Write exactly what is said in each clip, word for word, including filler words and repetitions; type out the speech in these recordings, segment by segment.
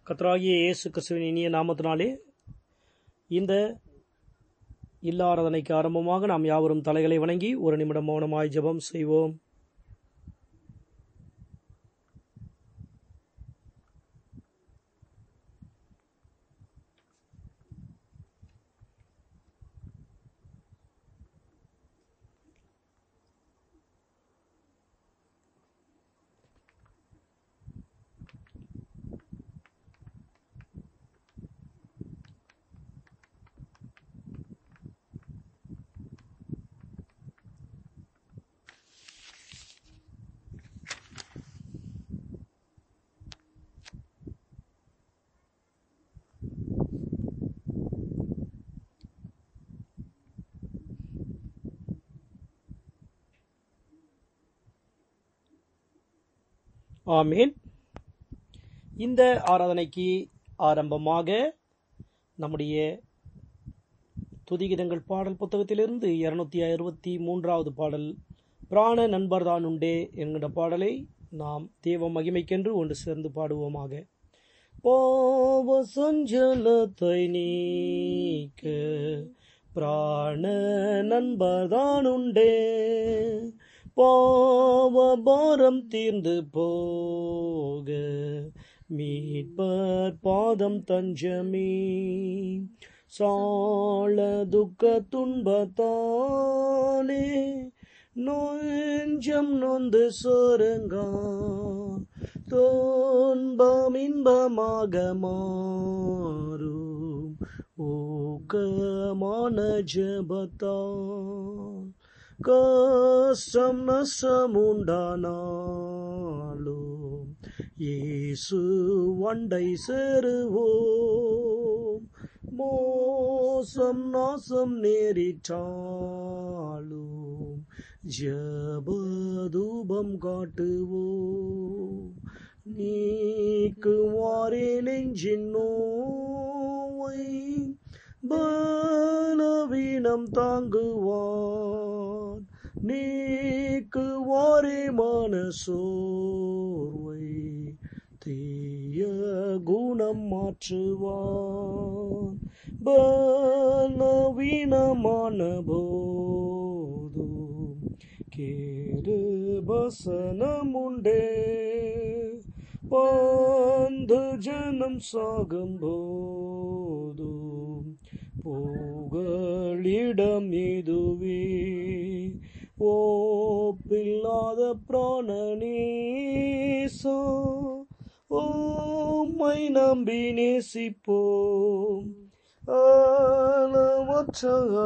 கர்த்தராகிய இயேசு கிறிஸ்துவின் இனிய நாமத்தினாலே இந்த இல்ல ஆராதனைக்கு ஆரம்பமாக நாம் யாவரும் தலைகளை வணங்கி ஒரு நிமிடம் மௌனமாய் ஜெபம் செய்வோம். ஆமேன். இந்த ஆராதனைக்கு ஆரம்பமாக நம்முடைய துதிகீதங்கள் பாடல் புத்தகத்திலிருந்து இருநூத்தி அறுபத்தி மூன்றாவது பாடல் பிராண நண்பர்தான் உண்டே என்கிற பாடலை நாம் தேவ மகிமைக்கென்று ஒன்று சேர்ந்து பாடுவோமாக. பாவ சஞ்சலத்தை நீக்க பிராண நண்பர்தான் உண்டே, பாவபாரம் தீர்ந்து போக மீட்பர் பாதம் தஞ்சமே, சால துக்க துன்பத்தாலே நொஞ்சம் நொந்து சொருங்கா துன்பம் இன்பமாக மாறும் ஊக்கமான ஜெபத்தான், கஷ்டம் நஷ்டம் உண்டானாலும் இயேசு வண்டை சேருவோம், மோசம் நாசம் நேரிட்டாலும் ஜெபதூபம் காட்டுவோம், நீக்குவாரே நெஞ்சின் நோவை பலவீனம் தாங்குவான், நீக்குவாரே மனசோர்வை தீய குணம் மாற்றுவான், பலவீனமான போதும் கேடு வசனம் உண்டே, பந்து ஜனம் சாகும் போதும் புகழிடம் இதுவே, ஓப்பில்லாத பிராணநேசா ஓமை நம்பி நேசிப்போம், அளவற்ற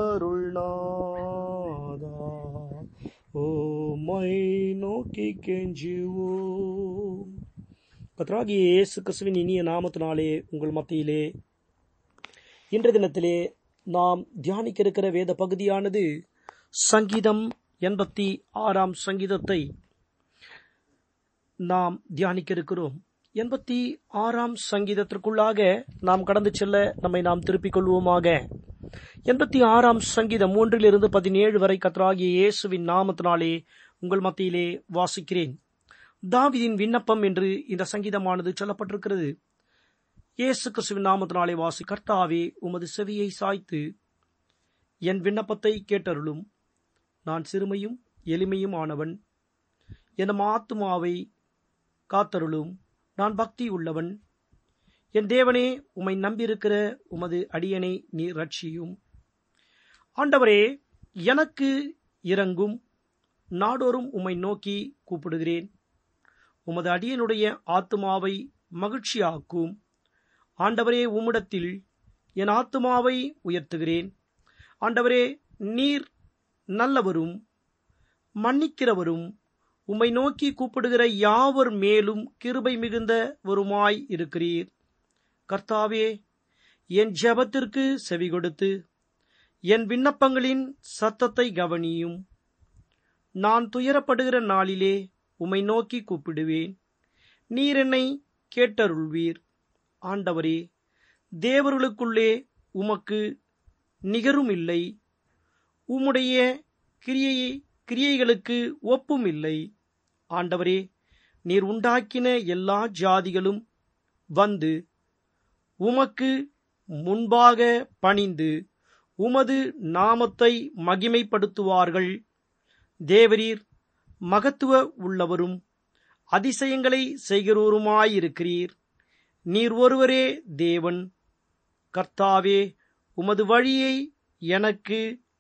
அருள்நாதா ஓமை நோக்கி கெஞ்சுவோம். கர்த்தராகிய இயேசு கிறிஸ்துவின் இனிய நாமத்தினாலே உங்கள் மத்தியிலே இன்றைய தினத்திலே நாம் தியானிக்க இருக்கிற வேத பகுதியானது சங்கீதம் எண்பத்தி ஆறாம் சங்கீதத்தை நாம் தியானிக்க இருக்கிறோம். எண்பத்தி ஆறாம் சங்கீதத்திற்குள்ளாக நாம் கடந்து செல்ல நம்மை நாம் திருப்பிக் கொள்வோமாக. எண்பத்தி ஆறாம் சங்கீதம் மூன்றிலிருந்து பதினேழு வரை கர்த்தராகிய இயேசுவின் நாமத்தினாலே உங்கள் மத்தியிலே வாசிக்கிறேன். தாவீதின் விண்ணப்பம் என்று இந்த சங்கீதமானது சொல்லப்பட்டிருக்கிறது. இயேசு கிறிஸ்துவின் நாமத்தினாலே வாசி. கர்த்தாவே, உமது செவியை சாய்த்து என் விண்ணப்பத்தை கேட்டருளும், நான் சிறுமையும் எளிமையும் ஆனவன், என் ஆத்துமாவை காத்தருளும், நான் பக்தி உள்ளவன். என் தேவனே, உம்மை நம்பியிருக்கிற உமது அடியனை நீர் ரட்சியும். ஆண்டவரே, எனக்கு இரங்கும், நாடோறும் உம்மை நோக்கி கூப்பிடுகிறேன். உமது அடியனுடைய ஆத்துமாவை மகிழ்ச்சியாக்கும். ஆண்டவரே, உம்மிடத்தில் என் ஆத்துமாவை உயர்த்துகிறேன். ஆண்டவரே, நீர் நல்லவரும் மன்னிக்கிறவரும், உம்மை நோக்கி கூப்பிடுகிற யாவர் மேலும் கிருபை மிகுந்தவருமாய் இருக்கிறீர். கர்த்தாவே, என் ஜெபத்திற்கு செவி கொடுத்து என் விண்ணப்பங்களின் சத்தத்தை கவனியும். நான் துயரப்படுகிற நாளிலே உம்மை நோக்கி கூப்பிடுவேன், நீர் என்னை கேட்டருள்வீர். ஆண்டவரே, தேவர்களுக்குள்ளே உமக்கு நிகரும் இல்லை, உம்முடைய கிரியை கிரியைகளுக்கு ஒப்பும் இல்லை. ஆண்டவரே, நீர் உண்டாக்கின எல்லா ஜாதிகளும் வந்து உமக்கு முன்பாக பணிந்து உமது நாமத்தை மகிமைப்படுத்துவார்கள். தேவரீர் மகத்துவ உள்ளவரும் அதிசயங்களை செய்கிறவருமாயிருக்கிறீர். நீர் ஒருவரே தேவன். கர்த்தாவே, உமது வழியை எனக்கு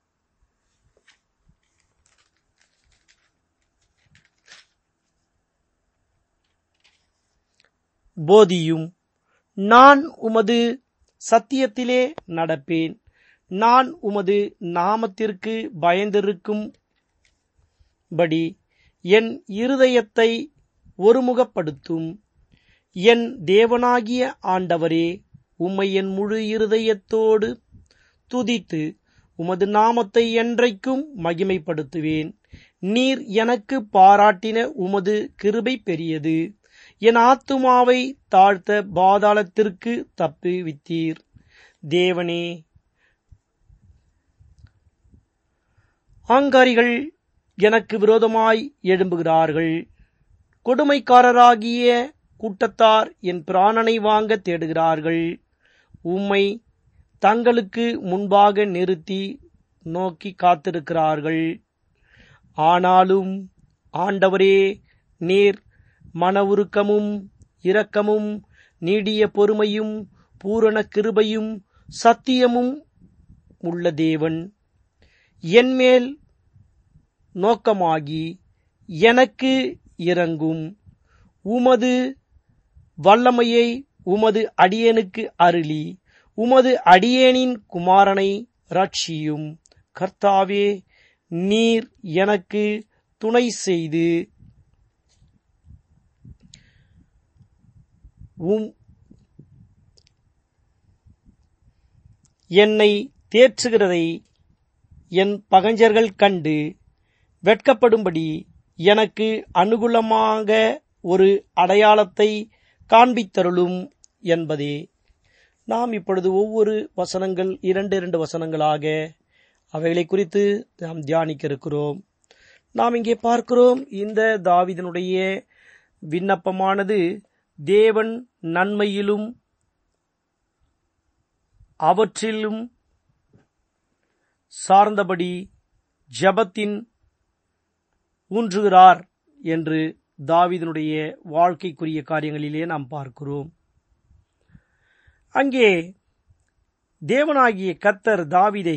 போதியும். நான் உமது சத்தியத்திலே நடப்பேன். நான் உமது நாமத்திற்கு பயந்திருக்கும்படி என் இருதயத்தை ஒருமுகப்படுத்தும். என் தேவனாகிய ஆண்டவரே, உம்மை என் முழு இருதயத்தோடு துதித்து உமது நாமத்தை என்றைக்கும் மகிமைப்படுத்துவேன். நீர் எனக்கு பாராட்டின உமது கிருபை பெரியது. என் ஆத்துமாவை தாழ்த்த பாதாளத்திற்கு தப்புவித்தீர். தேவனே, ஆங்காரிகள் எனக்கு விரோதமாய் எழும்புகிறார்கள். கொடுமைக்காரராகிய கூட்டத்தார் என் பிராணனை வாங்க தேடுகிறார்கள். உம்மை தங்களுக்கு முன்பாக நிறுத்தி நோக்கி காத்திருக்கிறார்கள். ஆனாலும் ஆண்டவரே, நீர் மன உருக்கமும் இரக்கமும் நீடிய பொறுமையும் பூரண கிருபையும் சத்தியமும் உள்ள தேவன். என்மேல் நோக்கமாகி எனக்கு இரங்கும். உமது வல்லமையை உமது அடியேனுக்கு அருளி உமது அடியேனின் குமாரனை ரட்சியும். கர்த்தாவே, நீர் எனக்கு துணை செய்து உம் என்னை தேற்றுகிறதை என் பகைஞர்கள் கண்டு வெட்கப்படும்படி எனக்கு அனுகூலமாக ஒரு அடையாளத்தை காண்பித்தருளும் என்பதே. நாம் இப்பொழுது ஒவ்வொரு வசனங்கள் இரண்டு இரண்டு வசனங்களாக அவைகளை குறித்து நாம் தியானிக்க இருக்கிறோம். நாம் இங்கே பார்க்கிறோம், இந்த தாவீதினுடைய விண்ணப்பமானது தேவன் நன்மையிலும் அவற்றிலும் சார்ந்தபடி ஜெபத்தின் ஊன்றுகிறார் என்று தாவீதினுடைய வாழ்க்கைக்குரிய காரியங்களிலே நாம் பார்க்கிறோம். அங்கே தேவனாகிய கர்த்தர் தாவீதை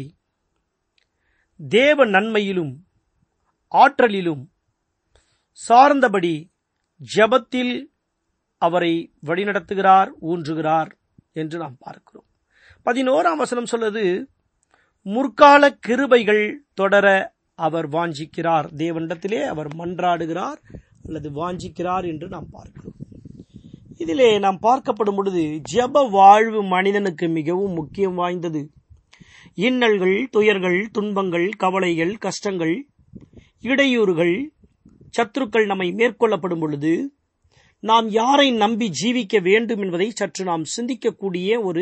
தேவ நன்மையிலும் ஆற்றலிலும் சார்ந்தபடி ஜெபத்தில் அவரை வழிநடத்துகிறார், ஊன்றுகிறார் என்று நாம் பார்க்கிறோம். பதினோராம் வசனம் சொல்வது, முற்கால கிருபைகள் தொடர அவர் வாஞ்சிக்கிறார். தேவனிடத்திலே அவர் மன்றாடுகிறார் அல்லது வாஞ்சிக்கிறார் என்று நாம் பார்க்கிறோம். இதிலே நாம் பார்க்கப்படும் பொழுது ஜெப வாழ்வு மனிதனுக்கு மிகவும் முக்கியம் வாய்ந்தது. இன்னல்கள், துயர்கள், துன்பங்கள், கவலைகள், கஷ்டங்கள், இடையூறுகள், சத்துருக்கள் நம்மை மேற்கொள்ளப்படும் பொழுது நாம் யாரை நம்பி ஜீவிக்க வேண்டும் என்பதை சற்று நாம் சிந்திக்கக்கூடிய ஒரு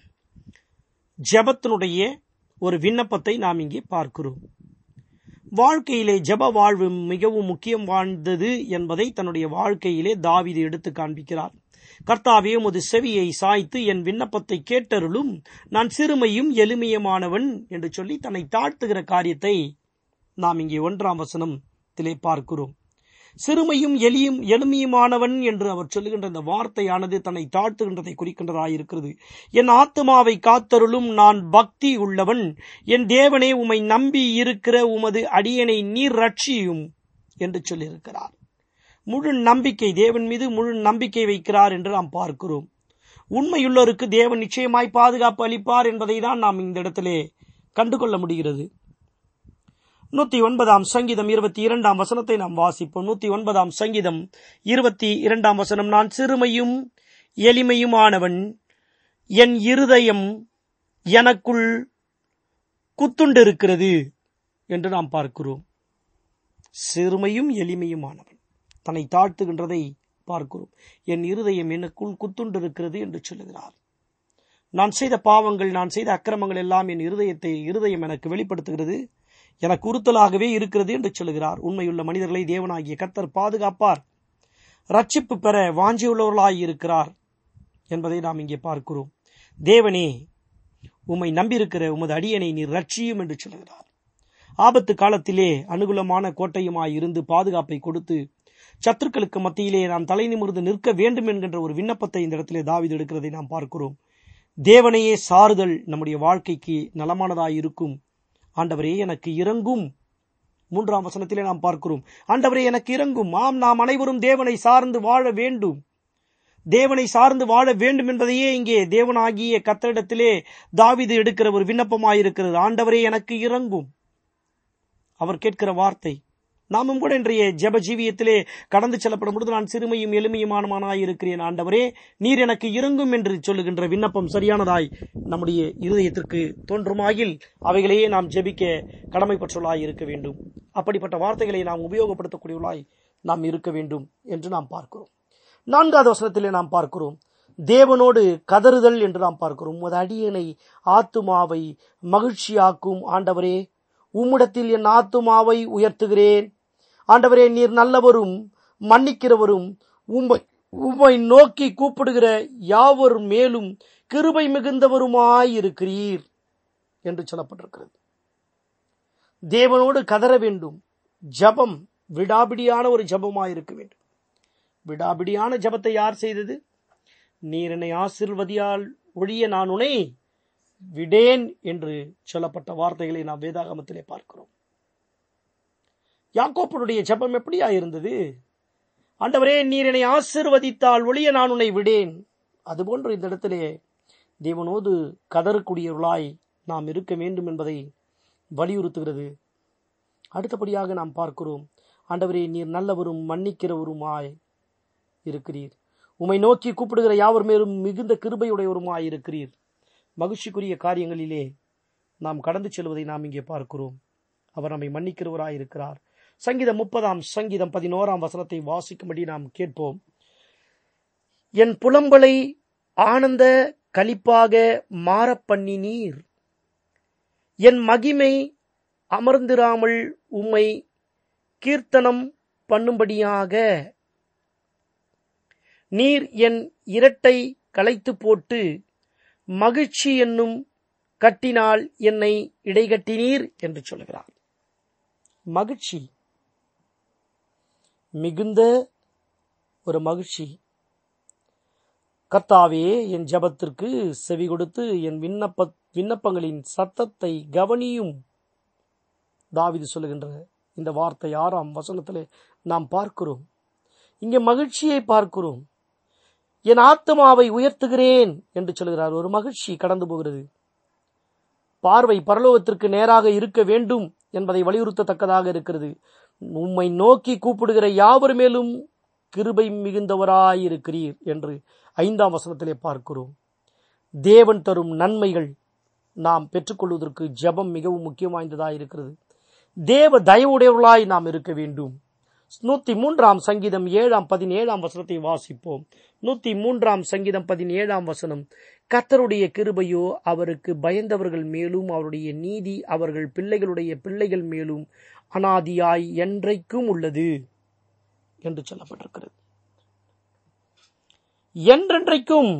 ஜெபத்தினுடைய ஒரு விண்ணப்பத்தை நாம் இங்கே பார்க்கிறோம். வாழ்க்கையிலே ஜெப வாழ்வு மிகவும் முக்கியம் வாய்ந்தது என்பதை தன்னுடைய வாழ்க்கையிலே தாவீது எடுத்து காண்பிக்கிறார். கர்த்தாவே, உமது செவியை சாய்த்து என் விண்ணப்பத்தை கேட்டருளும், நான் சிறுமையும் எளிமையுமானவன் என்று சொல்லி தன்னை தாழ்த்துகிற காரியத்தை நாம் இங்கே ஒன்றாம் வசனத்திலே பார்க்கிறோம். சிறுமையும் எளியும் எளிமையுமானவன் என்று அவர் சொல்லுகின்ற இந்த வார்த்தையானது தன்னை தாழ்த்துகின்றதை குறிக்கின்றதாயிருக்கிறது. என் ஆத்துமாவை காத்தருளும், நான் பக்தி உள்ளவன். என் தேவனே, உம்மை நம்பி இருக்கிற உமது அடியனை நீர் ரட்சியும் என்று சொல்லியிருக்கிறார். முழு நம்பிக்கை, தேவன் மீது முழு நம்பிக்கை வைக்கிறார் என்று நாம் பார்க்கிறோம். உண்மையுள்ளோருக்கு தேவன் நிச்சயமாய் பாதுகாப்பு அளிப்பார் என்பதை தான் நாம் இந்த இடத்திலே கண்டுகொள்ள முடிகிறது. நூத்தி ஒன்பதாம் சங்கீதம் இருபத்தி இரண்டாம் வசனத்தை நாம் வாசிப்போம். நூத்தி ஒன்பதாம் சங்கீதம் இருபத்தி இரண்டாம் வசனம், நான் சிறுமையும் எளிமையுமானவன், என் இருதயம் எனக்குள் குத்துண்டிருக்கிறது என்று நாம் பார்க்கிறோம். சிறுமையும் எளிமையுமானவன் தன்னை தாழ்த்துகின்றதை பார்க்கிறோம். என் இருதயம் எனக்குள் குத்துண்டிருக்கிறது என்று சொல்லுகிறார். நான் செய்த பாவங்கள், நான் செய்த அக்கிரமங்கள் எல்லாம் என் இருதயத்தை இருதயம் எனக்கு வெளிப்படுத்துகிறது, எனக்கு உறுத்தலாகவே இருக்கிறது என்று சொல்லுகிறார். உண்மையுள்ள மனிதர்களை தேவனாகிய கர்த்தர் பாதுகாப்பார், ரட்சிப்பு பெற வாஞ்சியுள்ளவர்களாய் இருக்கிறார் என்பதை நாம் இங்கே பார்க்கிறோம். தேவனே, உம்மை நம்பியிருக்கிற உமது அடியனை நீர் ரட்சியும் என்று சொல்கிறார். ஆபத்து காலத்திலே அனுகூலமான கோட்டையுமாய் இருந்து பாதுகாப்பை கொடுத்து சத்துருக்களுக்கு மத்தியிலே நாம் தலை நிமிர்ந்து நிற்க வேண்டும் என்கின்ற ஒரு விண்ணப்பத்தை இந்த இடத்திலே தாவீது எடுக்கிறதை நாம் பார்க்கிறோம். தேவனையே சாறுதல் நம்முடைய வாழ்க்கைக்கு நலமானதாய் இருக்கும். ஆண்டவரே எனக்கு இறங்கும். மூன்றாம் வசனத்திலே நாம் பார்க்கிறோம், ஆண்டவரே எனக்கு இறங்கும். ஆம், நாம் அனைவரும் தேவனை சார்ந்து வாழ வேண்டும். தேவனை சார்ந்து வாழ வேண்டும் என்பதையே இங்கே தேவனாகிய கர்த்தரிடத்திலே தாவீது எடுக்கிற ஒரு விண்ணப்பமாயிருக்கிறது. ஆண்டவரே எனக்கு இறங்கும். அவர் கேட்கிற வார்த்தை. நாமும் கூட இன்றைய ஜெப ஜீவியத்திலே கடந்து செல்லப்படும் பொழுது, நான் சிறுமையும் எளிமையுமானவனாய் இருக்கிறேன், ஆண்டவரே நீர் எனக்கு இறங்கும் என்று சொல்லுகின்ற விண்ணப்பம் சரியானதாய் நம்முடைய இருதயத்திற்கு தோன்றுமாயில் அவைகளையே நாம் ஜெபிக்க கடமைப்பட்டுள்ளாய் இருக்க வேண்டும். அப்படிப்பட்ட வார்த்தைகளை நாம் உபயோகப்படுத்தக்கூடியவர்களாய் நாம் இருக்க வேண்டும் என்று நாம் பார்க்கிறோம். நான்காவது வசனத்திலே நாம் பார்க்கிறோம், தேவனோடு கதறுதல் என்று நாம் பார்க்கிறோம். உமது அடியனை ஆத்துமாவை மகிழ்ச்சியாக்கும் ஆண்டவரே, உம்மிடத்தில் என் ஆத்துமாவை உயர்த்துகிறேன். ஆண்டவரே நீர் நல்லவரும் மன்னிக்கிறவரும், உம்மை உம்மை நோக்கி கூப்பிடுகிற யாவர் மேலும் கிருபை மிகுந்தவருமாயிருக்கிறீர் என்று சொல்லப்பட்டிருக்கிறது. தேவனோடு கதற வேண்டும். ஜபம் விடாபிடியான ஒரு ஜபமாயிருக்க வேண்டும். விடாபிடியான ஜபத்தை யார் செய்தது? நீர் என்னை ஆசீர்வதியால் ஒழிய நான் உன்னை விடேன் என்று சொல்லப்பட்ட வார்த்தைகளை நாம் வேதாகமத்திலே பார்க்கிறோம். யாக்கோபுடைய ஜெபம் எப்படியா இருந்தது? ஆண்டவரே நீர் என்னை ஆசீர்வதித்தால் ஒழிய நான் உன்னை விடேன். அதுபோன்று இந்த இடத்திலே தேவனோடு கதறக்கூடியவர்களாய் நாம் இருக்க வேண்டும் என்பதை வலியுறுத்துகிறது. அடுத்தபடியாக நாம் பார்க்கிறோம், ஆண்டவரே நீர் நல்லவரும் மன்னிக்கிறவருமாய் இருக்கிறீர். உம்மை நோக்கி கூப்பிடுகிற யாவர் மேலும் மிகுந்த கிருபையுடையவருமாய் இருக்கிறீர். மகிழ்ச்சிக்குரிய காரியங்களிலே நாம் கடந்து செல்வதை நாம் இங்கே பார்க்கிறோம். அவர் நம்மை மன்னிக்கிறவராய் இருக்கிறார். சங்கீதம் முப்பதாம் சங்கீதம் பதினோராம் வசனத்தை வாசிக்கும்படி நாம் கேட்போம். என் புலம்பலை ஆனந்த களிப்பாக மாற பண்ணினீர். என் மகிமை அமர்ந்திராமல் உம்மை கீர்த்தனம் பண்ணும்படியாக நீர் என் இரட்டை களைத்து போட்டு மகிழ்ச்சி என்னும் கட்டினால் என்னை இடைகட்டினீர் என்று சொல்கிறார். மகிழ்ச்சி, மிகுந்த ஒரு மகிழ்ச்சி. கர்த்தாவே என் ஜெபத்திற்கு செவி கொடுத்து என் விண்ணப்ப விண்ணப்பங்களின் சத்தத்தை கவனியும். தாவீது சொல்லுகின்ற இந்த வார்த்தை ஆறாம் வசனத்திலே நாம் பார்க்கிறோம். இங்கே மகிழ்ச்சியை பார்க்கிறோம். என் ஆத்துமாவை உயர்த்துகிறேன் என்று சொல்கிறார். ஒரு மகிழ்ச்சி கடந்து போகிறது. பார்வை பரலோகத்திற்கு நேராக இருக்க வேண்டும் என்பதை வலியுறுத்தத்தக்கதாக இருக்கிறது. உம்மை நோக்கி கூப்பிடுகிற யாவர் மேலும் கிருபை மிகுந்தவராயிருக்கிறீர் என்று ஐந்தாம் வசனத்திலே பார்க்கிறோம். தேவன் தரும் நன்மைகள் நாம் பெற்றுக்கொள்வதற்கு ஜெபம் மிகவும் முக்கியம் வாய்ந்ததாக இருக்கிறது. தேவ தயவுடையவர்களாய் நாம் இருக்க வேண்டும். நூத்தி மூன்றாம் சங்கீதம் ஏழாம் பதினேழாம் வசனத்தை வாசிப்போம். நூத்தி மூன்றாம் சங்கீதம் பதினேழாம் வசனம், கர்த்தருடைய கிருபையோ அவருக்கு பயந்தவர்கள் மேலும் அவருடைய நீதி அவர்கள் பிள்ளைகளுடைய பிள்ளைகள் மேலும் அனாதியாய் என்றைக்கும் உள்ளது என்று சொல்லப்பட்டிருக்கிறது. என்றென்றைக்கும்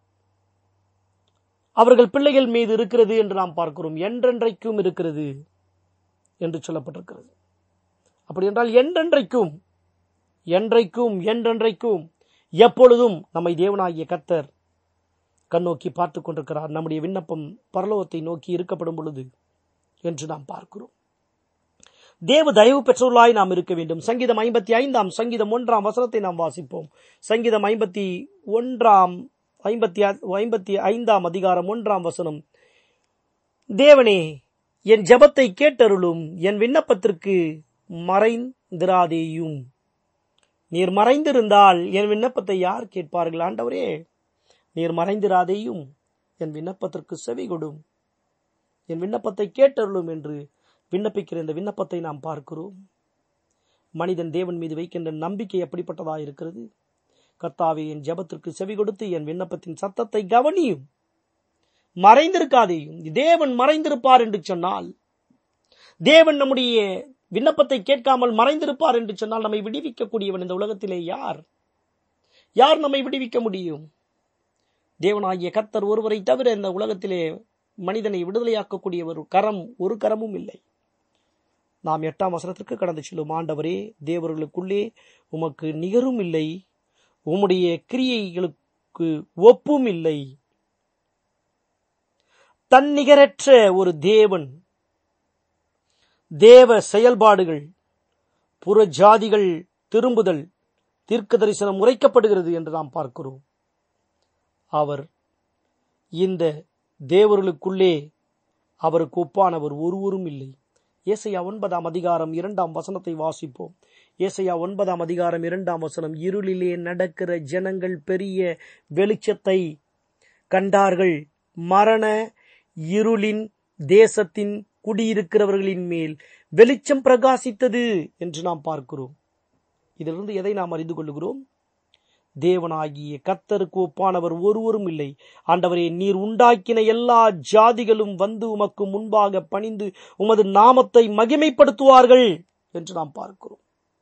அவர்கள் பிள்ளைகள் மீது இருக்கிறது என்று நாம் பார்க்கிறோம். என்றென்றைக்கும் இருக்கிறது என்று சொல்லப்பட்டிருக்கிறது. அப்படி என்றால் என்றென்றைக்கும் என்றைக்கும் என்றென்றைக்கும் எப்பொழுதும் நம்மை தேவனாகிய கர்த்தர் கண்ணோக்கி பார்த்து கொண்டிருக்கிறார். நம்முடைய விண்ணப்பம் பரலோகத்தை நோக்கி இருக்கப்படும் பொழுது என்று நாம் பார்க்கிறோம். தேவ தயவு பெற்றவர்களாய் நாம் இருக்க வேண்டும். சங்கீதம் ஐம்பத்தி ஐந்தாம் சங்கீதம் ஒன்றாம் வசனத்தை நாம் வாசிப்போம். சங்கீதம் ஐம்பத்தி ஒன்றாம் ஐம்பத்தி ஐம்பத்தி ஐந்தாம் அதிகாரம் ஒன்றாம் வசனம், தேவனே என் ஜெபத்தை கேட்டருளும், என் விண்ணப்பத்திற்கு மறைந்திராதேயும். நீர் மறைந்திருந்தால் என் விண்ணப்பத்தை யார் கேட்பார்கள்? ஆண்டவரே நீர் மறைந்திராதேயும், என் விண்ணப்பத்திற்கு செவி கொடும், என் விண்ணப்பத்தை கேட்டருளும் என்று விண்ணப்பிக்கிற இந்த விண்ணப்பத்தை நாம் பார்க்கிறோம். மனிதன் தேவன் மீது வைக்கின்ற நம்பிக்கை எப்படிப்பட்டதா இருக்கிறது? கர்த்தாவே என் ஜெபத்திற்கு செவி கொடுத்து என் விண்ணப்பத்தின் சத்தத்தை கவனியும், மறைந்திருக்காதேயும். தேவன் மறைந்திருப்பார் என்று சொன்னால், தேவன் நம்முடைய விண்ணப்பத்தை கேட்காமல் மறைந்திருப்பார் என்று சொன்னால், நம்மை விடுவிக்கக்கூடியவன் இந்த உலகத்திலே யார்? யார் நம்மை விடுவிக்க முடியும்? தேவனாகிய கர்த்தர் ஒருவரை தவிர இந்த உலகத்திலே மனிதனை விடுதலையாக்கக்கூடிய ஒரு கரம் ஒரு கரமும் இல்லை. நாம் எட்டாம் வசனத்திற்கு கடந்து செல்லும். ஆண்டவரே, தேவர்களுக்குள்ளே உமக்கு நிகரும் இல்லை, உம்முடைய கிரியைகளுக்கு ஒப்பும் இல்லை. தன்னிகரற்ற ஒரு தேவன், தேவ செயல்பாடுகள், புற ஜாதிகள் திரும்புதல், தீர்க்க தரிசனம் உரைக்கப்படுகிறது என்று நாம் பார்க்கிறோம். அவர் இந்த தேவர்களுக்குள்ளே அவருக்கு ஒப்பானவர் ஒருவரும் இல்லை. ஏசாயா ஒன்பதாம் அதிகாரம் இரண்டாம் வசனத்தை வாசிப்போம். ஏசாயா ஒன்பதாம் அதிகாரம் இரண்டாம் வசனம். இருளிலே நடக்கிற ஜனங்கள் பெரிய வெளிச்சத்தை கண்டார்கள், மரண இருளின் தேசத்தின் குடியிருக்கிறவர்களின் மேல் வெளிச்சம் பிரகாசித்தது என்று நாம் பார்க்கிறோம். இதிலிருந்து எதை நாம் அறிந்து கொள்கிறோம்? தேவனாகிய கர்த்தருக்கு ஒப்பானவர் ஒருவரும் இல்லை. ஆண்டவரே, நீர் உண்டாக்கின எல்லா ஜாதிகளும் வந்து உமக்கு முன்பாக பணிந்து உமது நாமத்தை மகிமைப்படுத்துவார்கள் என்று நாம் பார்க்கிறோம்.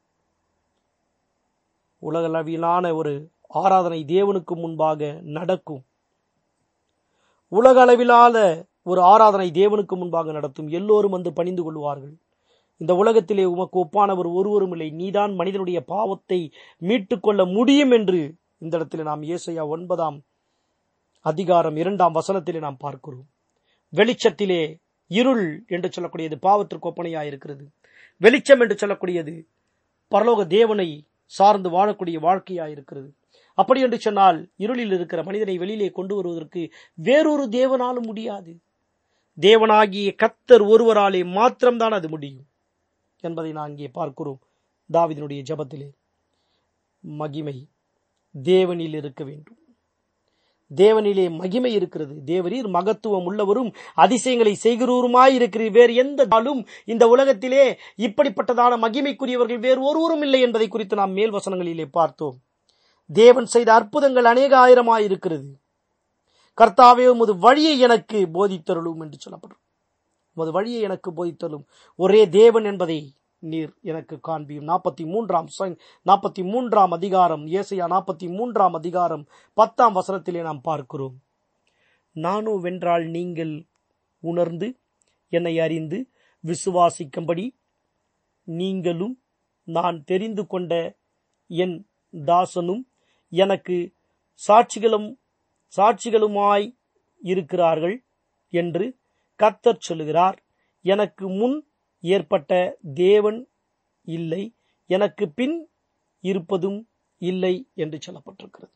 உலகளவிலான ஒரு ஆராதனை தேவனுக்கு முன்பாக நடக்கும். உலக அளவிலான ஒரு ஆராதனை தேவனுக்கு முன்பாக நடத்தும். எல்லோரும் வந்து பணிந்து கொள்வார்கள். இந்த உலகத்திலே உமக்கு ஒப்பானவர் ஒருவரும் இல்லை, நீதான் மனிதனுடைய பாவத்தை மீட்டுக் கொள்ள முடியும் என்று இந்த இடத்திலே நாம் ஏசாயா ஒன்பதாம் அதிகாரம் இரண்டாம் வசனத்திலே நாம் பார்க்கிறோம். வெளிச்சத்திலே இருள் என்று சொல்லக்கூடியது பாவத்திற்கு ஒப்பனையாயிருக்கிறது. வெளிச்சம் என்று சொல்லக்கூடியது பரலோக தேவனை சார்ந்து வாழக்கூடிய வாழ்க்கையாயிருக்கிறது. அப்படி என்று சொன்னால் இருளில் இருக்கிற மனிதனை வெளியிலே கொண்டு வருவதற்கு வேறொரு தேவனாலும் முடியாது. தேவனாகிய கர்த்தர் ஒருவராலே மாத்திரம்தான் அது முடியும் என்பதை நான் இங்கே பார்க்கிறோம். தாவீதினுடைய ஜெபத்திலே மகிமை தேவனில் இருக்க வேண்டும். தேவனிலே மகிமை இருக்கிறது. தேவரீர் மகத்துவம் உள்ளவரும் அதிசயங்களை செய்கிறவருமாய் இருக்கிறீர். வேறு எந்த நாளும் இந்த உலகத்திலே இப்படிப்பட்டதான மகிமைக்குரியவர்கள் வேறு ஒருவரும் இல்லை என்பதை குறித்து நாம் மேல் வசனங்களிலே பார்த்தோம். தேவன் செய்த அற்புதங்கள் அநேக ஆயிரமாய் இருக்கிறது. கர்த்தாவே, உமது வழியை எனக்கு போதித்தருளும் என்று சொல்லப்படும். உமது வழியை எனக்கு போதித்தருளும். ஒரே தேவன் என்பதை நீர் எனக்கு காண்பியும். நாற்பத்தி மூன்றாம் நாற்பத்தி மூன்றாம் அதிகாரம், ஏசாயா நாற்பத்தி மூன்றாம் அதிகாரம் பத்தாம் வசனத்திலே நாம் பார்க்கிறோம். நானோ வென்றால் நீங்கள் உணர்ந்து என்னை அறிந்து விசுவாசிக்கும்படி நீங்களும் நான் தெரிந்து கொண்ட என் தாசனும் எனக்கு சாட்சிகளும் சாட்சிகளுமாய் இருக்கிறார்கள் என்று கர்த்தர் சொல்லுகிறார். எனக்கு முன் ஏற்பட்ட தேவன் இல்லை, எனக்கு பின் இருப்பதும் இல்லை என்று சொல்லப்பட்டிருக்கிறது.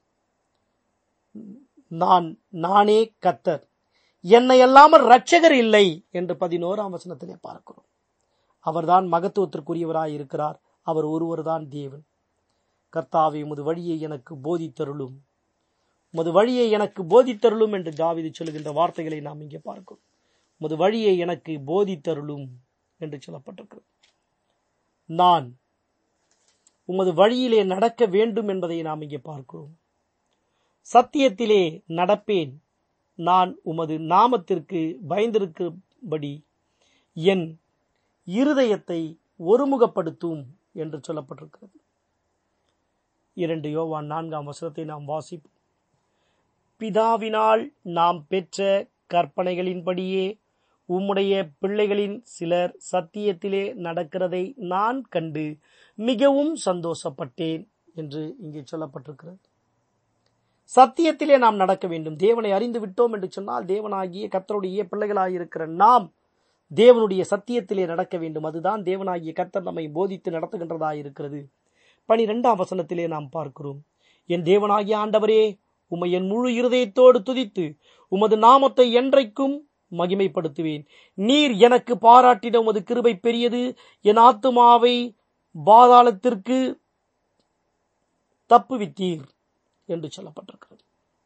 நான் நானே கர்த்தர், என்னை அல்லாமல் இரட்சகர் இல்லை என்று பதினோராம் வசனத்திலே பார்க்கிறோம். அவர்தான் மகத்துவத்திற்குரியவராய் இருக்கிறார். அவர் ஒருவர்தான் தேவன். கர்த்தாவே, உமது வழியை எனக்கு போதித்தருளும், உமது வழியை எனக்கு போதித்தருளும் என்று தாவீது சொல்லுகின்ற வார்த்தைகளை நாம் இங்கே பார்க்கிறோம். உமது வழியை எனக்கு போதித்தருளும் என்று சொல்லப்பட்டிருக்கிறது. நான் உமது வழியிலே நடக்க வேண்டும் என்பதை நாம் இங்கே பார்க்கிறோம். சத்தியத்திலே நடப்பேன், நான் உமது நாமத்திற்கு பயந்திருக்கும்படி என் இருதயத்தை ஒருமுகப்படுத்தும் என்று சொல்லப்பட்டிருக்கிறது. இரண்டு யோவான் நான்காம் வசனத்தை நாம் வாசிப்போம். பிதாவினால் நாம் பெற்ற கற்பனைகளின்படியே உம்முடைய பிள்ளைகளின் சிலர் சத்தியத்திலே நடக்கிறதை நான் கண்டு மிகவும் சந்தோஷப்பட்டேன் என்று இங்கே சொல்லப்பட்டிருக்கிறது. சத்தியத்திலே நாம் நடக்க வேண்டும். தேவனை அறிந்து விட்டோம் என்று சொன்னால் தேவனாகிய கர்த்தருடைய பிள்ளைகளாயிருக்கிற நாம் தேவனுடைய சத்தியத்திலே நடக்க வேண்டும். அதுதான் தேவனாகிய கர்த்தர் நம்மை போதித்து நடத்துகின்றதாயிருக்கிறது. பனிரெண்டாம் வசனத்திலே நாம் பார்க்கிறோம். என் தேவனாகிய ஆண்டவரே, உம்மை என் முழு இருதயத்தோடு துதித்து உமது நாமத்தை என்றைக்கும் மகிமைப்படுத்துவேன். நீர் எனக்கு பாராட்டின உமது கிருபை பெரியது, என் ஆத்துமாவை பாதாளத்திற்கு தப்புவித்தீர் என்று சொல்லப்பட்டிருக்கிறது.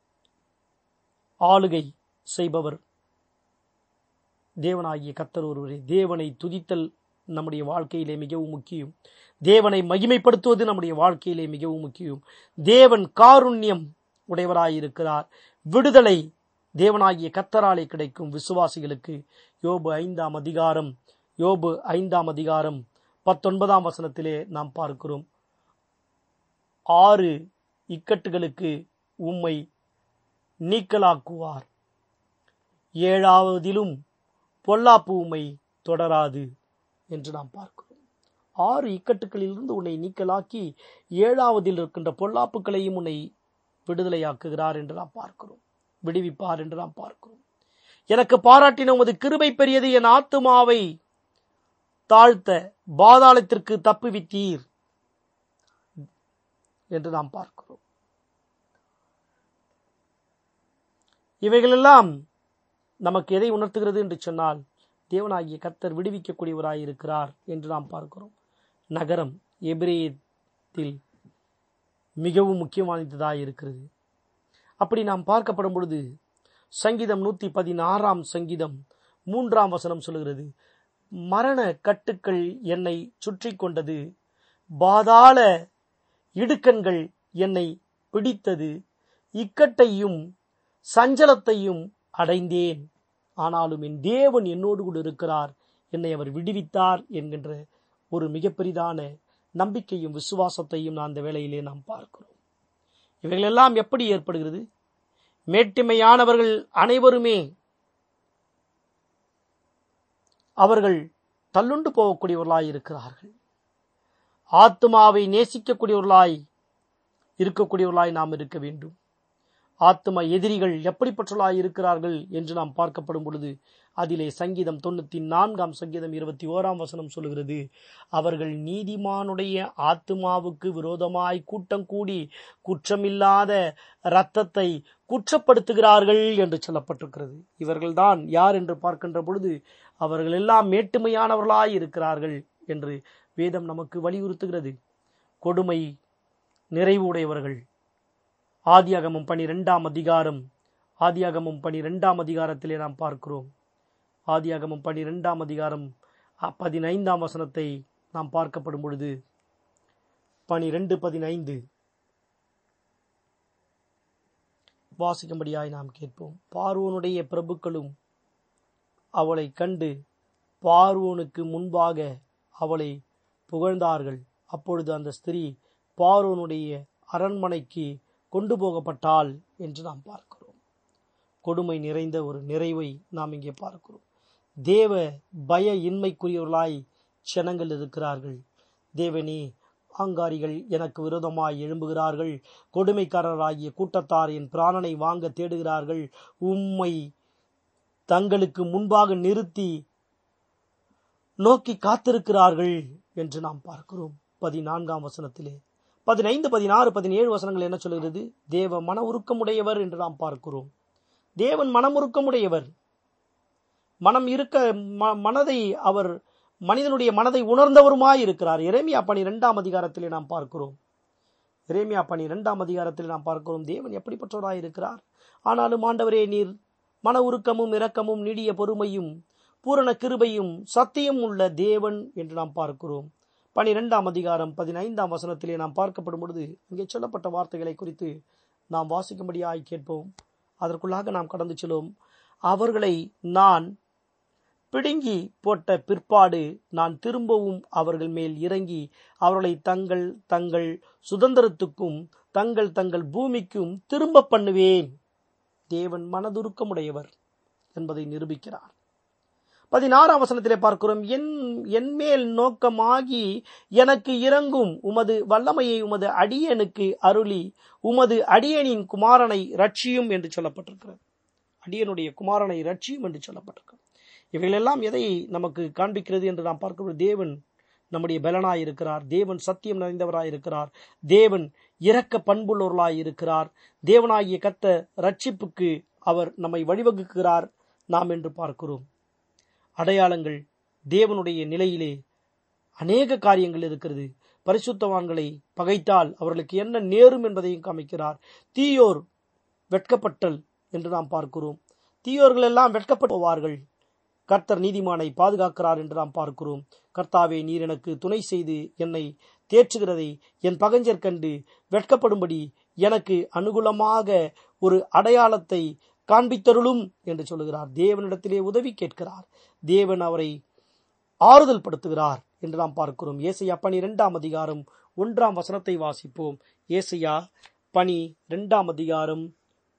ஆளுகை செய்பவர் தேவனாகிய கர்த்தர் ஒருவரே. தேவனை துதித்தல் நம்முடைய வாழ்க்கையிலே மிகவும் முக்கியம். தேவனை மகிமைப்படுத்துவது நம்முடைய வாழ்க்கையிலே மிகவும் முக்கியம். தேவன் காருண்யம் உடையவராயிருக்கிறார். விடுதலை தேவனாகிய கர்த்தராலே கிடைக்கும் விசுவாசிகளுக்கு. யோபு ஐந்தாம் அதிகாரம் யோபு ஐந்தாம் அதிகாரம் பத்தொன்பதாம் வசனத்திலே நாம் பார்க்கிறோம். ஆறு இக்கட்டுகளுக்கு உம்மை நீக்கலாக்குவார். ஏழாவதிலும் பொல்லாப்பு உம்மை தொடராது என்று நாம் பார்க்கிறோம். ஆறு இக்கட்டுகளிலிருந்து உன்னை நீக்கலாக்கி ஏழாவதில் இருக்கின்ற பொல்லாப்புகளையும் உன்னை விடுதலையாக்குகிறார் என்று நாம் பார்க்கிறோம், விடுவிப்பார் என்று நாம் பார்க்கிறோம். எனக்கு பாராட்டின உமது கிருபை பெரியது, என் ஆத்துமாவை தாழ்த்த பாதாளத்திற்கு தப்புவித்தீர் என்று நாம் பார்க்கிறோம். இவைகளெல்லாம் நமக்கு எதை உணர்த்துகிறது என்று சொன்னால், தேவனாகிய கர்த்தர் விடுவிக்கக்கூடியவராய் இருக்கிறார் என்று நாம் பார்க்கிறோம். நகரம் எபிரேயத்தில் மிகவும் முக்கியமானதாய் இருக்கிறது. அப்படி நாம் பார்க்கப்படும் பொழுது சங்கீதம் நூத்தி பதினாறாம் சங்கீதம் மூன்றாம் வசனம் சொல்லுகிறது, மரண கட்டுக்கள் என்னை சுற்றி கொண்டது, பாதாள இடுக்கண்கள் என்னை பிடித்தது, இக்கட்டையும் சஞ்சலத்தையும் அடைந்தேன், ஆனாலும் என் தேவன் என்னோடு கூட இருக்கிறார், என்னை அவர் விடுவித்தார் என்கின்ற ஒரு மிகப்பெரிதான நம்பிக்கையும் விசுவாசத்தையும் நான் அந்த வேளையிலே நாம் பார்க்கிறோம். இவைகளெல்லாம் எப்படி ஏற்படுகிறது? மேட்டிமையானவர்கள் அனைவருமே அவர்கள் தள்ளுண்டு போகக்கூடியவர்களாய் இருக்கிறார்கள். ஆத்மாவை நேசிக்கக்கூடியவர்களாய் இருக்கக்கூடியவர்களாய் நாம் இருக்க வேண்டும். ஆத்ம எதிரிகள் எப்படிப்பட்டவர்களாய் இருக்கிறார்கள் என்று நாம் பார்க்கப்படும் பொழுது அதிலே சங்கீதம் தொண்ணூத்தி நான்காம் சங்கீதம் இருபத்தி ஓராம் வசனம் சொல்லுகிறது, அவர்கள் நீதிமானுடைய ஆத்மாவுக்கு விரோதமாய் கூட்டம் கூடி குற்றமில்லாத இரத்தத்தை குற்றப்படுத்துகிறார்கள் என்று சொல்லப்பட்டிருக்கிறது. இவர்கள்தான் யார் என்று பார்க்கின்ற பொழுது அவர்கள் எல்லாம் மேட்டுமையானவர்களாய் இருக்கிறார்கள் என்று வேதம் நமக்கு வலியுறுத்துகிறது. கொடுமை நிறைவுடையவர்கள். ஆதியாகமம் பனிரெண்டாம் அதிகாரம் ஆதியாகமம் பனிரெண்டாம் அதிகாரத்திலே நாம் பார்க்கிறோம். ஆதியாகமம் பனிரெண்டாம் அதிகாரம் பதினைந்தாம் வசனத்தை நாம் பார்க்கப்படும் பொழுது பனிரெண்டு பதினைந்து வாசிக்கும்படியாய் நாம் கேட்போம். பார்வோனுடைய பிரபுக்களும் அவளை கண்டு பார்வோனுக்கு முன்பாக அவளை புகழ்ந்தார்கள். அப்பொழுது அந்த ஸ்திரீ பார்வோனுடைய அரண்மனைக்கு கொண்டு போகப்பட்டாள் என்று நாம் பார்க்கிறோம். கொடுமை நிறைந்த ஒரு நிறைவை நாம் இங்கே பார்க்கிறோம். தேவ பய இன்மைக்குரியவர்களாய் ஜனங்கள் இருக்கிறார்கள். தேவனே, ஆங்காரிகள் எனக்கு விரோதமாய் எழும்புகிறார்கள், கொடுமைக்காரராகிய கூட்டத்தார் என் பிராணனை வாங்க தேடுகிறார்கள், உம்மை தங்களுக்கு முன்பாக நிறுத்தி நோக்கி காத்திருக்கிறார்கள் என்று நாம் பார்க்கிறோம். பதினான்காம் வசனத்திலே பதினைந்து பதினாறு பதினேழு வசனங்கள் என்ன சொல்கிறது? தேவ மன உருக்கமுடையவர் என்று நாம் பார்க்கிறோம். தேவன் மனமுருக்கமுடையவர். மனம் இருக்க மனதை அவர் மனிதனுடைய மனதை உணர்ந்தவருமாய் இருக்கிறார். எரேமியா பனிரெண்டாம் அதிகாரத்திலே நாம் பார்க்கிறோம். எரேமியா பனிரெண்டாம் அதிகாரத்திலே நாம் பார்க்கிறோம் தேவன் எப்படிப்பட்டவராய் இருக்கிறார். ஆனாலும் ஆண்டவரே, நீர் மன உருக்கமும் இரக்கமும் நீடிய பொறுமையும் பூரண கிருபையும் சத்தியம் உள்ள தேவன் என்று நாம் பார்க்கிறோம். பனிரெண்டாம் அதிகாரம் பதினைந்தாம் வசனத்திலே நாம் பார்க்கப்படும் பொழுது இங்கே சொல்லப்பட்ட வார்த்தைகளை குறித்து நாம் வாசிக்கும்படியாய் கேட்போம். அதற்குள்ளாக நாம் கடந்து செல்வோம். அவர்களை நான் பிடுங்கி போட்ட பிற்பாடு நான் திரும்பவும் அவர்கள் மேல் இறங்கி அவர்களை தங்கள் தங்கள் சுதந்திரத்துக்கும் தங்கள் தங்கள் பூமிக்கும் திரும்ப பண்ணுவேன். தேவன் மனதுருக்கமுடையவர் என்பதை நிரூபிக்கிறார். பதினாறாம் வசனத்திலே பார்க்கிறோம், என் என் மேல் நோக்கமாகி எனக்கு இறங்கும், உமது வல்லமையை உமது அடியனுக்கு அருளி உமது அடியனின் குமாரனை ரட்சியும் என்று சொல்லப்பட்டிருக்கிறது. அடியனுடைய குமாரனை ரட்சியும் என்று சொல்லப்பட்டிருக்கிறது. இவைகளெல்லாம் எதை நமக்கு காண்பிக்கிறது என்று நாம் பார்க்கிறோம். தேவன் நம்முடைய பலனாய் இருக்கிறார். தேவன் சத்தியம் நிறைந்தவராய் இருக்கிறார். தேவன் இரக்க பண்புள்ளவர்களாய் இருக்கிறார். தேவனாகிய கர்த்தர் ரட்சிப்புக்கு அவர் நம்மை வழிவகுக்கிறார் நாம் என்று பார்க்கிறோம். அடையாளங்கள் தேவனுடைய நிலையிலே அநேக காரியங்கள் இருக்கிறது. பரிசுத்தவான்களை பகைத்தால் அவர்களுக்கு என்ன நேரும் என்பதையும் காமிக்கிறார். தீயோர் வெட்கப்பட்டல் என்று நாம் பார்க்கிறோம். தீயோர்கள் எல்லாம் வெட்கப்பட்டு போவார்கள். கர்த்தர் நீதிமானை பாதுகாக்கிறார் என்று நாம் பார்க்கிறோம். கர்த்தாவே, நீர் எனக்கு துணை செய்து என்னை தேற்றுகிறதை என் பகைஞர் கண்டு வெட்கப்படும்படி எனக்கு அனுகூலமாக ஒரு அடையாளத்தை காண்பித்தருளும் என்று சொல்லுகிறார். தேவனிடத்திலே உதவி கேட்கிறார். தேவன் அவரை ஆறுதல் படுத்துகிறார் என்று நாம் பார்க்கிறோம். ஏசாயா பனிரெண்டாம் அதிகாரம் ஒன்றாம் வசனத்தை வாசிப்போம். ஏசாயா பனிரெண்டாம் அதிகாரம்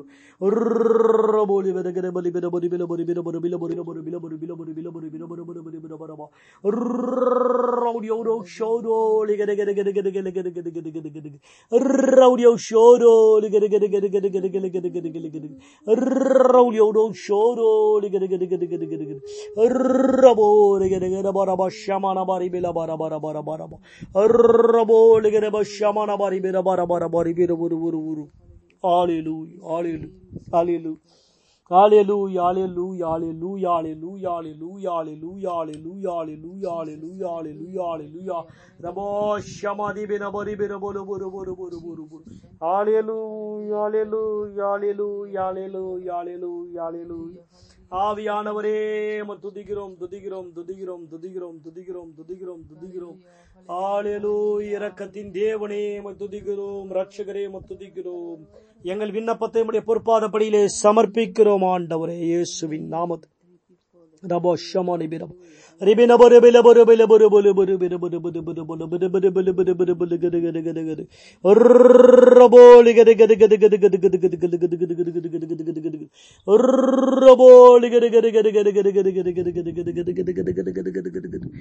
Hallelujah, hallelujah, hallelujah. Hallelujah, hallelujah, hallelujah, hallelujah, hallelujah, hallelujah, hallelujah, hallelujah, hallelujah, hallelujah, hallelujah. Rabo shamadi bina bari bina buru buru buru buru buru buru. Hallelujah, hallelujah, hallelujah, hallelujah, hallelujah, hallelujah. ஆவியானவரே துதிக்கிறோம் துதிக்கிறோம் துதிக்கிறோம் துதிக்கிறோம் துதிக்கிறோம் துதிக்கிறோம் துதிக்கிறோம். ஹalleluya, இரக்கத்தின் தேவனே துதிக்கிறோம், இரட்சகரே துதிக்கிறோம். எங்கள் விண்ணப்பத்தை உம்முடைய பொற்பாதப்படியிலே சமர்ப்பிக்கிறோம் ஆண்டவரே, இயேசுவின் நாமத்தில். ரபோ ஷமானி பிரபு ரிபின பரு பில பரு பில பரு பரு பரு பில பரு பரு பரு பரு பரு பரு பரு பரு பரு பரு கடு கடு கடு கடு ரபோலி கடு கடு கடு கடு கடு கடு கடு கடு கடு கடு கடு கடு கடு கடு கடு கடு ரபோலி கடு கடு கடு கடு கடு கடு கடு கடு கடு கடு கடு கடு கடு கடு கடு கடு கடு கடு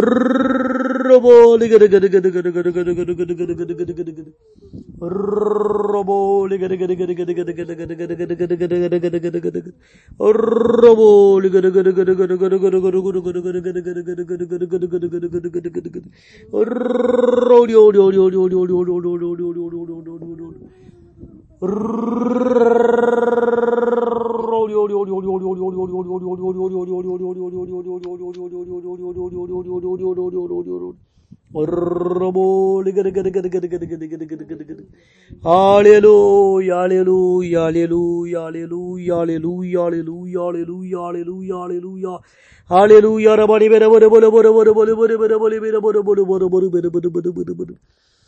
ரபோலி கடு கடு கடு கடு கடு கடு கடு கடு கடு கடு கடு கடு கடு ரபோலி கடு கடு கடு கடு கடு கடு கடு கடு கடு கடு கடு கடு கடு கடு கடு கடு ரபோலி கடு கடு கடு கடு கடு கடு கடு கடு கடு Hallelujah, hallelujah, hallelujah, hallelujah, hallelujah, hallelujah, hallelujah, hallelujah, hallelujah. Hallelujah, rabani bere bere bere bere bere bere bere bere bere bere bere bere bere bere bere bere bere bere.